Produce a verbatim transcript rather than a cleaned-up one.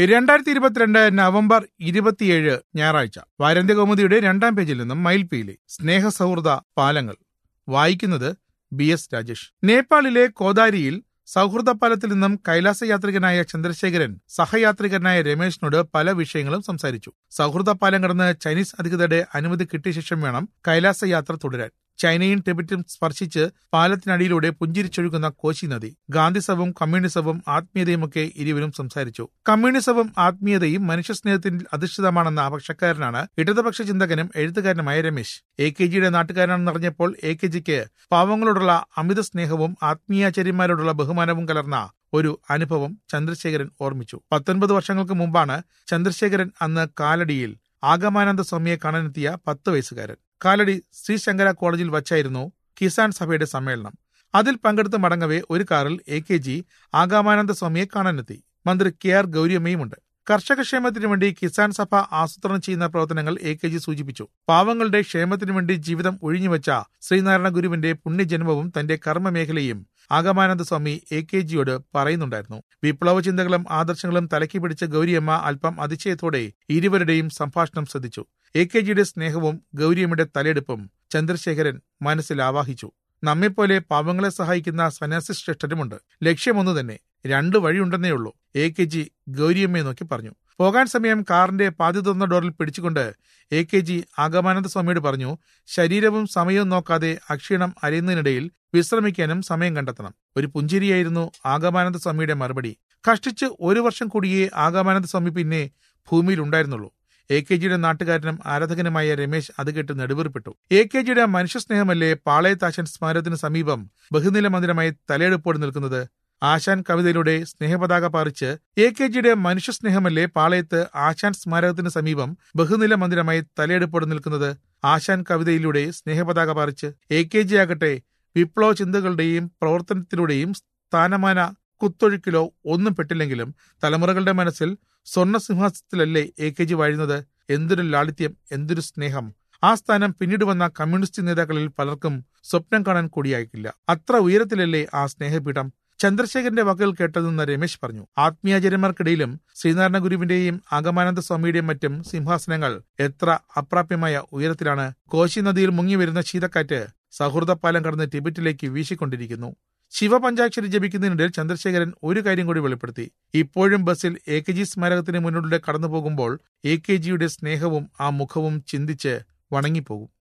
രണ്ടായിരത്തി ഇരുപത്തിരണ്ട് നവംബർ ഇരുപത്തിയേഴ് ഞായറാഴ്ച വാരാന്ത്യ കൗമുദിയുടെ രണ്ടാം പേജിൽ നിന്നും മയിൽപീലി സ്നേഹ സൗഹൃദ പാലങ്ങൾ വായിക്കുന്നത് ബി എസ് രാജേഷ്. നേപ്പാളിലെ കോദാരിയിൽ സൗഹൃദ പാലത്തിൽ നിന്നും കൈലാസയാത്രികനായ ചന്ദ്രശേഖരൻ സഹയാത്രികനായ രമേശിനോട് പല വിഷയങ്ങളും സംസാരിച്ചു. സൗഹൃദ പാലം കടന്ന് ചൈനീസ് അധികൃതരുടെ അനുമതി കിട്ടിയ ശേഷം വേണം കൈലാസയാത്ര തുടരാൻ. ചൈനയും ടിബറ്റും സ്പർശിച്ച് പാലത്തിനടിയിലൂടെ പുഞ്ചിരിച്ചൊഴുകുന്ന കോശി നദി, ഗാന്ധിസവും കമ്മ്യൂണിസവും ആത്മീയതയുമൊക്കെ ഇരുവരും സംസാരിച്ചു. കമ്മ്യൂണിസവും ആത്മീയതയും മനുഷ്യസ്നേഹത്തിൽ അധിഷ്ഠിതമാണെന്ന പക്ഷക്കാരനാണ് ഇടതുപക്ഷ ചിന്തകനും എഴുത്തുകാരനുമായ രമേശ്. എ കെ ജിയുടെ നാട്ടുകാരനാണെന്നറിഞ്ഞപ്പോൾ എ കെ ജിക്ക് പാവങ്ങളോടുള്ള അമിത സ്നേഹവും ആത്മീയാചാര്യന്മാരോടുള്ള ബഹുമാനവും കലർന്ന ഒരു അനുഭവം ചന്ദ്രശേഖരൻ ഓർമ്മിച്ചു. പത്തൊൻപത് വർഷങ്ങൾക്ക് മുമ്പാണ് ചന്ദ്രശേഖരൻ അന്ന് കാലടിയിൽ ആഗമാനന്ദ സ്വാമിയെ കാണാനെത്തിയ പത്ത് വയസ്സുകാരൻ. കാലടി ശ്രീ ശങ്കര കോളേജിൽ വച്ചായിരുന്നു കിസാൻ സഭയുടെ സമ്മേളനം. അതിൽ പങ്കെടുത്ത് മടങ്ങവേ ഒരു കാറിൽ എ കെ ജി ആഗമാനന്ദ സ്വാമിയെ കാണാനെത്തി. മന്ത്രി കെ ആർ ഗൗരിയമ്മയുമുണ്ട്. കർഷക ക്ഷേമത്തിനു വേണ്ടി കിസാൻ സഭ ആസൂത്രണം ചെയ്യുന്ന പ്രവർത്തനങ്ങൾ എ കെ ജി സൂചിപ്പിച്ചു. പാവങ്ങളുടെ ക്ഷേമത്തിനു വേണ്ടി ജീവിതം ഒഴിഞ്ഞുവെച്ച ശ്രീനാരായണ ഗുരുവിന്റെ പുണ്യജന്മവും തന്റെ കർമ്മമേഖലയും ആഗമാനന്ദ സ്വാമി എ കെ ജിയോട് പറയുന്നുണ്ടായിരുന്നു. വിപ്ലവ ചിന്തകളും ആദർശങ്ങളും തലക്കി പിടിച്ച ഗൗരിയമ്മ അല്പം അതിശയത്തോടെ ഇരുവരുടെയും സംഭാഷണം ശ്രദ്ധിച്ചു. എ കെ ജിയുടെ സ്നേഹവും ഗൗരിയമ്മയുടെ തലയെടുപ്പും ചന്ദ്രശേഖരൻ മനസ്സിൽ ആവാഹിച്ചു. നമ്മെപ്പോലെ പാവങ്ങളെ സഹായിക്കുന്ന സന്യാസി ശ്രേഷ്ഠരുമുണ്ട്. ലക്ഷ്യമൊന്നു തന്നെ, രണ്ടു വഴിയുണ്ടെന്നേ ഉള്ളൂ. എ കെ ജി ഗൗരിയമ്മയെ നോക്കി പറഞ്ഞു. പോകാൻ സമയം കാറിന്റെ പാതി തുറന്ന ഡോറിൽ പിടിച്ചുകൊണ്ട് എ കെ ജി ആഗമാനന്ദ സ്വാമിയോട് പറഞ്ഞു, ശരീരവും സമയവും നോക്കാതെ അക്ഷീണം അരയുന്നതിനിടയിൽ വിശ്രമിക്കാനും സമയം കണ്ടെത്തണം. ഒരു പുഞ്ചിരിയായിരുന്നു ആഗമാനന്ദ സ്വാമിയുടെ മറുപടി. കഷ്ടിച്ച് ഒരു വർഷം കൂടിയേ ആഗമാനന്ദ സ്വാമി പിന്നെ ഭൂമിയിൽ ഉണ്ടായിരുന്നുള്ളൂ. എ കെ ജിയുടെ നാട്ടുകാരനും ആരാധകനുമായ രമേശ് അത് കേട്ട് നെടുവീർപ്പെട്ടു. എ കെ ജിയുടെ മനുഷ്യസ്നേഹമല്ലേ പാളയത്താശൻ സ്മാരകത്തിന് സമീപം ബഹുനില മന്ദിരമായി തലയെടുപ്പോടെ നിൽക്കുന്നത്? ആശാൻ കവിതയിലൂടെ സ്നേഹപതാക പാറിച്ച് എ കെ ജിയുടെ മനുഷ്യസ്നേഹമല്ലേ പാളയത്ത് ആശാൻ സ്മാരകത്തിന് സമീപം ബഹുനില മന്ദിരമായി തലയെടുപ്പോടെ നിൽക്കുന്നത്? ആശാൻ കവിതയിലൂടെ സ്നേഹപതാക പാറിച്ച് എ കെ ജി ആകട്ടെ വിപ്ലവ ചിന്തകളുടെയും പ്രവർത്തനത്തിലൂടെയും സ്ഥാനമാന കുത്തൊഴുക്കിലോ ഒന്നും പെട്ടില്ലെങ്കിലും തലമുറകളുടെ മനസ്സിൽ സ്വർണ്ണ സിംഹാസനത്തിലല്ലേ എ കെ ജി വാഴുന്നത്? എന്തൊരു ലാളിത്യം, എന്തൊരു സ്നേഹം! ആ സ്ഥാനം പിന്നീട് വന്ന കമ്മ്യൂണിസ്റ്റ് നേതാക്കളിൽ പലർക്കും സ്വപ്നം കാണാൻ കൂടിയായിട്ടില്ല. അത്ര ഉയരത്തിലല്ലേ ആ സ്നേഹപീഠം? ചന്ദ്രശേഖരന്റെ വാക്കുകൾ കേട്ടതെന്ന് രമേശ് പറഞ്ഞു. ആത്മീയാചാര്യന്മാർക്കിടയിലും ശ്രീനാരായണ ഗുരുവിന്റെയും ആഗമാനന്ദ സ്വാമിയുടെയും മറ്റും സിംഹാസനങ്ങൾ എത്ര അപ്രാപ്യമായ ഉയരത്തിലാണ്. കോശി നദിയിൽ മുങ്ങി വരുന്ന ശീതക്കാറ്റ് സൗഹൃദപ്പാലം കടന്ന് ടിബറ്റിലേക്ക് വീശിക്കൊണ്ടിരിക്കുന്നു. ശിവപഞ്ചാക്ഷരി ജപിക്കുന്നതിനിടയിൽ ചന്ദ്രശേഖരൻ ഒരു കാര്യം കൂടി വെളിപ്പെടുത്തി. ഇപ്പോഴും ബസ്സിൽ എ കെ ജി സ്മാരകത്തിന് മുന്നിലൂടെ കടന്നു പോകുമ്പോൾ എ കെ ജിയുടെ സ്നേഹവും ആ മുഖവും ചിന്തിച്ച് വണങ്ങിപ്പോകും.